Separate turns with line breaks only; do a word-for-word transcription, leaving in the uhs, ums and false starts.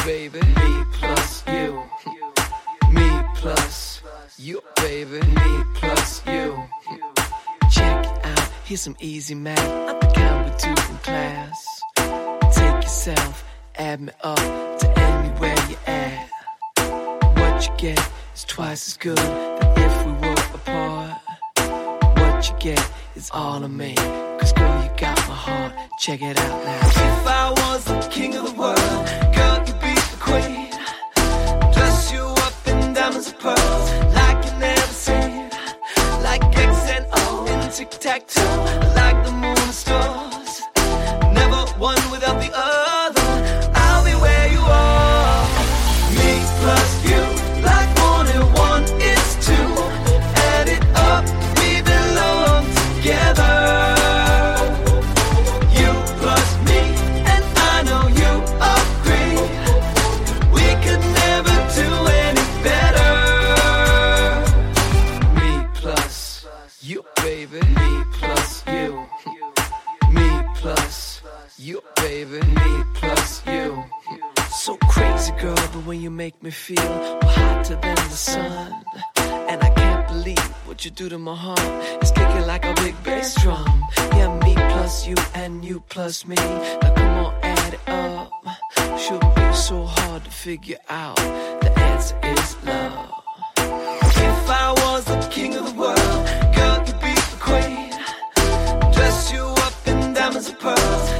baby. Me plus you. Me plus you, baby. Me plus you. Check it out, here's some easy math. I'm the kind we do in class. Take yourself, add me up to anywhere you at. What you get is twice as good than if we were apart. What you get is all of me, cause girl, you got my heart. Check it out now. If I was the king of the world, girl, you'd be the queen. Dress you up in diamonds and pearls, like you never seen. Like X and O in tic-tac-toe, like the moon and stars. Never one without the other. I'll be where you are. Me plus you, like one and one is two. Add it up, we belong together. You plus me, and I know you agree. We could never do any better. Me plus you, baby. Me plus you. Me plus you, baby. Me plus you. So crazy, girl, but when you make me feel hotter than the sun, and I can't believe what you do to my heart. It's kicking like a big bass drum. Yeah, me plus you and you plus me. Now come on, add it up. Shouldn't be so hard to figure out. The answer is love. If I was the king of the world, girl, you'd be the queen. Dress you up in diamonds and pearls,